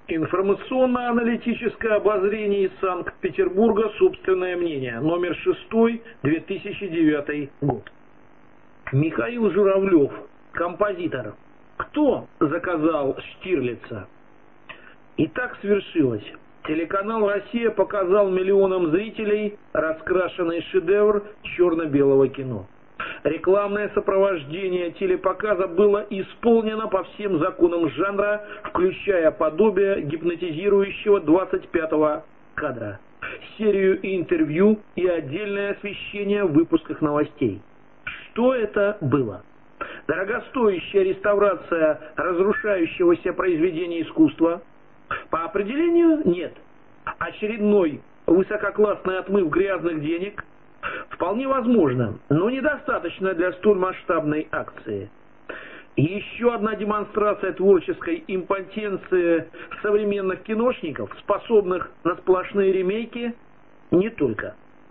Информационно-аналитическое обозрение из Санкт-Петербурга. Собственное мнение. Номер 6, 2009 год. Михаил Журавлев, композитор. Кто заказал Штирлица? И так свершилось. Телеканал «Россия» показал миллионам зрителей раскрашенный шедевр черно-белого кино. Рекламное сопровождение телепоказа было исполнено по всем законам жанра, включая подобие гипнотизирующего 25-го кадра, серию интервью и отдельное освещение в выпусках новостей. Что это было? Дорогостоящая реставрация разрушающегося произведения искусства? По определению нет. Очередной высококлассный отмыв грязных денег? Вполне возможно, но недостаточно для столь масштабной акции. Еще одна демонстрация творческой импотенции современных киношников, способных на сплошные ремейки, не только.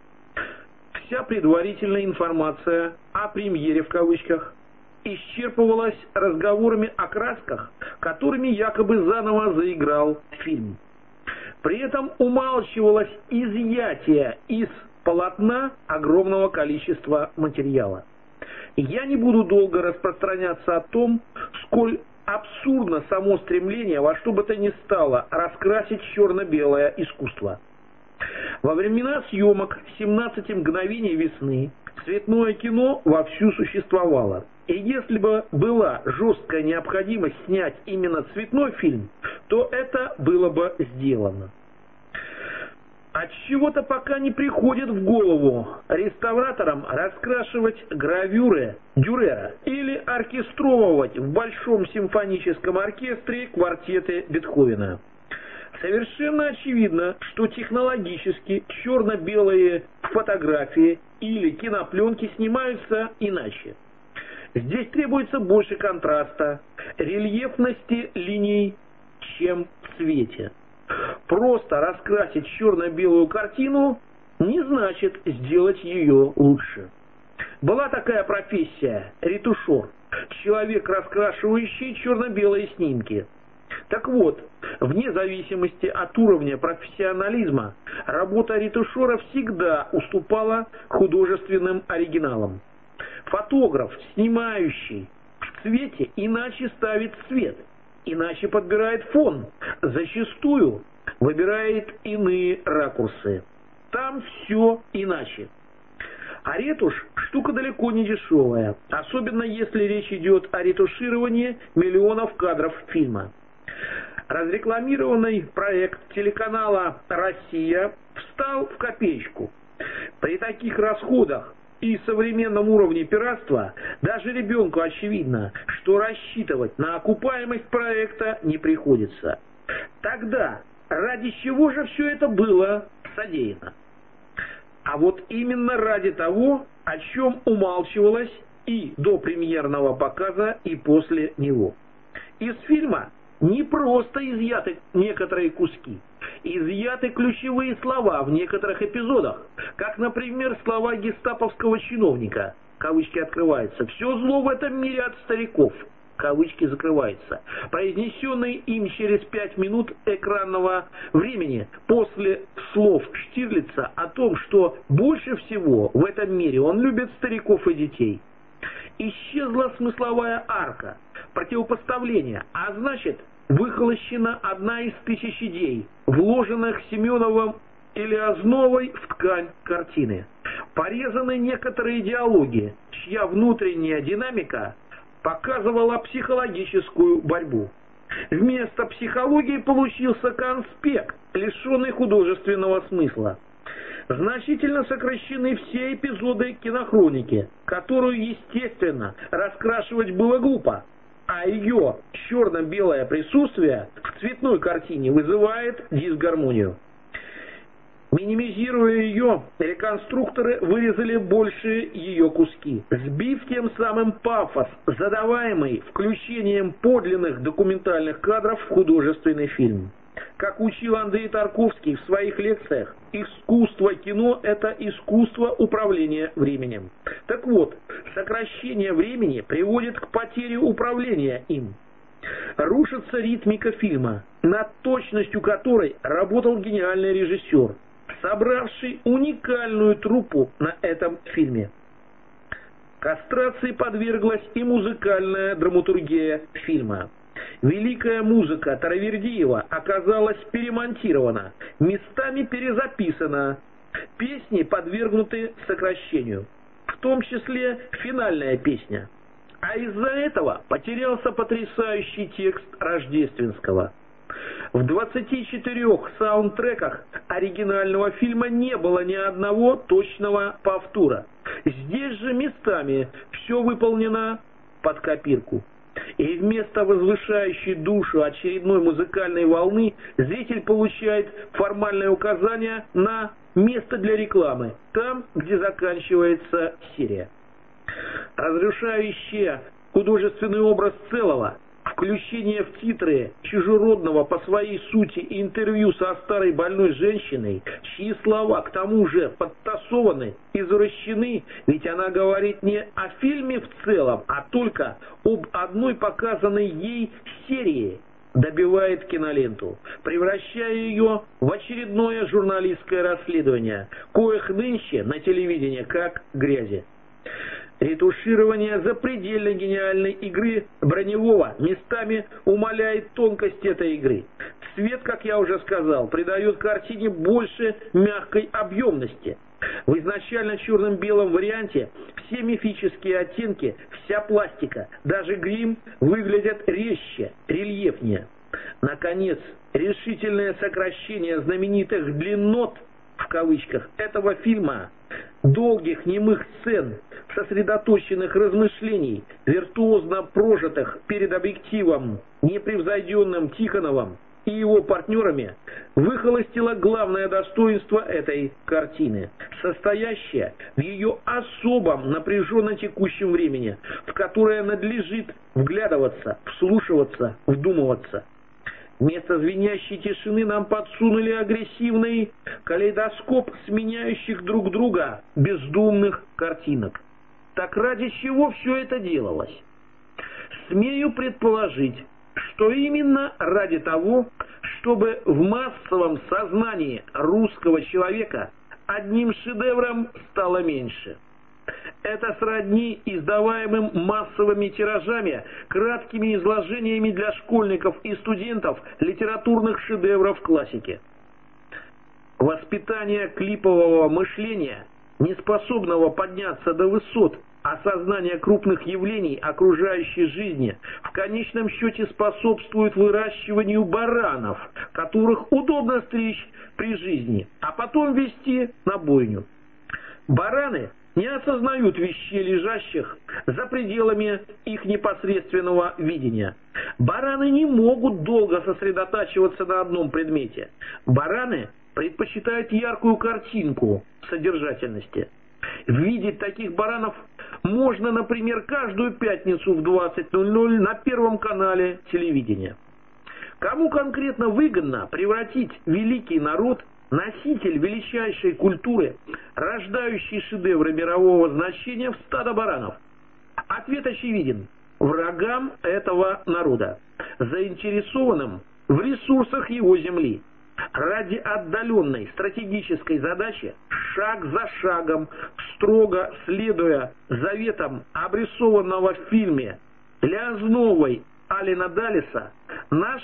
Вся предварительная информация о «премьере» в кавычках исчерпывалась разговорами о красках, которыми якобы заново заиграл фильм. При этом умалчивалось изъятие из полотна огромного количества материала. Я не буду долго распространяться о том, сколь абсурдно само стремление во что бы то ни стало раскрасить черно-белое искусство. Во времена съемок «17 мгновений весны» цветное кино вовсю существовало. И если бы была жесткая необходимость снять именно цветной фильм, то это было бы сделано. Отчего-то пока не приходит в голову реставраторам раскрашивать гравюры Дюрера или оркестровывать в Большом симфоническом оркестре квартеты Бетховена. Совершенно очевидно, что технологически черно-белые фотографии или кинопленки снимаются иначе. Здесь требуется больше контраста, рельефности линий, чем в цвете. Просто раскрасить черно-белую картину не значит сделать ее лучше. Была такая профессия – ретушер, человек, раскрашивающий черно-белые снимки. Так вот, вне зависимости от уровня профессионализма, работа ретушера всегда уступала художественным оригиналам. Фотограф, снимающий в цвете, иначе ставит цвет, иначе подбирает фон, зачастую выбирает иные ракурсы. Там все иначе. А ретушь – штука далеко не дешевая, особенно если речь идет о ретушировании миллионов кадров фильма. Разрекламированный проект телеканала «Россия» встал в копеечку. При таких расходах и современном уровне пиратства даже ребенку очевидно, что рассчитывать на окупаемость проекта не приходится. Тогда ради чего же все это было содеяно? А вот именно ради того, о чем умалчивалось и до премьерного показа, и после него. Из фильма не просто изъяты некоторые куски, изъяты ключевые слова в некоторых эпизодах, как, например, слова гестаповского чиновника, кавычки открываются, «все зло в этом мире от стариков», кавычки закрываются, произнесенные им через 5 минут экранного времени после слов Штирлица о том, что больше всего в этом мире он любит стариков и детей. Исчезла смысловая арка, противопоставление, а значит, выхолощена одна из 1000 идей, вложенных Семеновым или Озновой в ткань картины. Порезаны некоторые диалоги, чья внутренняя динамика показывала психологическую борьбу. Вместо психологии получился конспект, лишенный художественного смысла. Значительно сокращены все эпизоды кинохроники, которую, естественно, раскрашивать было глупо, а ее черно-белое присутствие в цветной картине вызывает дисгармонию. Минимизируя ее, реконструкторы вырезали большие ее куски, сбив тем самым пафос, задаваемый включением подлинных документальных кадров в художественный фильм. Как учил Андрей Тарковский в своих лекциях, искусство кино – это искусство управления временем. Так вот, сокращение времени приводит к потере управления им. Рушится ритмика фильма, над точностью которой работал гениальный режиссер, собравший уникальную труппу на этом фильме. Кастрации подверглась и музыкальная драматургия фильма. Великая музыка Таравердиева оказалась перемонтирована, местами перезаписана, песни подвергнуты сокращению, в том числе финальная песня. А из-за этого потерялся потрясающий текст Рождественского. В 24 саундтреках оригинального фильма не было ни одного точного повтора. Здесь же местами все выполнено под копирку. И вместо возвышающей душу очередной музыкальной волны зритель получает формальное указание на место для рекламы, там, где заканчивается серия. Разрушающее художественный образ целого, включение в титры чужеродного по своей сути интервью со старой больной женщиной, чьи слова к тому же подтасованы, извращены, ведь она говорит не о фильме в целом, а только об одной показанной ей серии, добивает киноленту, превращая ее в очередное журналистское расследование, коих нынче на телевидении как грязи. Ретуширование запредельно гениальной игры Броневого местами умаляет тонкость этой игры. Цвет, как я уже сказал, придает картине больше мягкой объемности. В изначально черно-белом варианте все мифические оттенки, вся пластика, даже грим выглядят резче, рельефнее. Наконец, решительное сокращение знаменитых «длиннот» в кавычках этого фильма, долгих немых сцен, сосредоточенных размышлений, виртуозно прожитых перед объективом непревзойденным Тихоновым и его партнерами, выхолостило главное достоинство этой картины, состоящее в ее особом напряженно текущем времени, в которое надлежит вглядываться, вслушиваться, вдумываться. Вместо звенящей тишины нам подсунули агрессивный калейдоскоп сменяющих друг друга бездумных картинок. Так ради чего все это делалось? Смею предположить, что именно ради того, чтобы в массовом сознании русского человека одним шедевром стало меньше. Это сродни издаваемым массовыми тиражами, краткими изложениями для школьников и студентов литературных шедевров классики. Воспитание клипового мышления, неспособного подняться до высот осознания крупных явлений окружающей жизни, в конечном счете способствует выращиванию баранов, которых удобно стричь при жизни, а потом везти на бойню. Бараны не осознают вещей, лежащих за пределами их непосредственного видения. Бараны не могут долго сосредотачиваться на одном предмете. Бараны предпочитают яркую картинку содержательности. Видеть таких баранов можно, например, каждую пятницу в 20:00 на Первом канале телевидения. Кому конкретно выгодно превратить великий народ, носитель величайшей культуры, рождающий шедевры мирового значения, в стадо баранов? Ответ очевиден: врагам этого народа, заинтересованным в ресурсах его земли. Ради отдаленной стратегической задачи, шаг за шагом, строго следуя заветам обрисованного в фильме Лязновой Алена Далиса, наш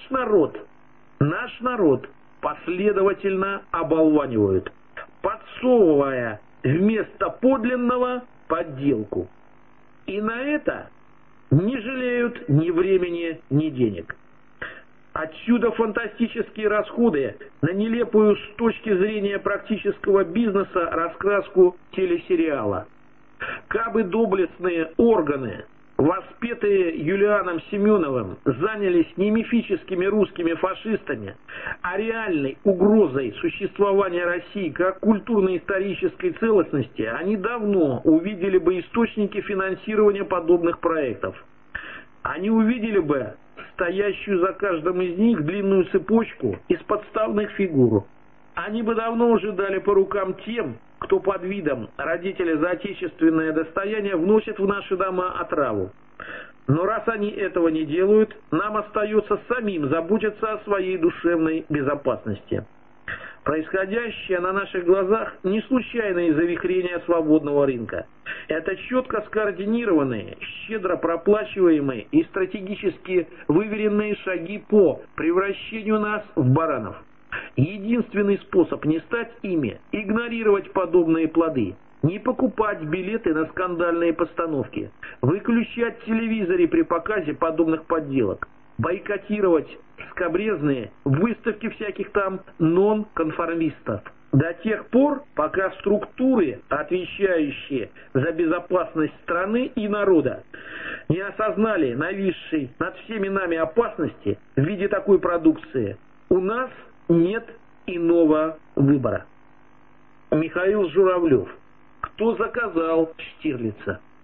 народ последовательно оболванивают, подсовывая вместо подлинного подделку. И на это не жалеют ни времени, ни денег. Отсюда фантастические расходы на нелепую с точки зрения практического бизнеса раскраску телесериала. Кабы доблестные органы, воспетые Юлианом Семеновым, занялись не мифическими русскими фашистами, а реальной угрозой существования России как культурно-исторической целостности, они давно увидели бы источники финансирования подобных проектов. Они увидели бы стоящую за каждым из них длинную цепочку из подставных фигур. Они бы давно уже дали по рукам тем, кто под видом родителя за отечественное достояние вносит в наши дома отраву. Но раз они этого не делают, нам остается самим заботиться о своей душевной безопасности. Происходящее на наших глазах не случайные завихрения свободного рынка. Это четко скоординированные, щедро проплачиваемые и стратегически выверенные шаги по превращению нас в баранов. Единственный способ не стать ими – игнорировать подобные плоды, не покупать билеты на скандальные постановки, выключать телевизоры при показе подобных подделок, бойкотировать скабрезные выставки всяких там нонконформистов. До тех пор, пока структуры, отвечающие за безопасность страны и народа, не осознали нависшей над всеми нами опасности в виде такой продукции, у нас нет иного выбора. Михаил Журавлев. Кто заказал Штирлица?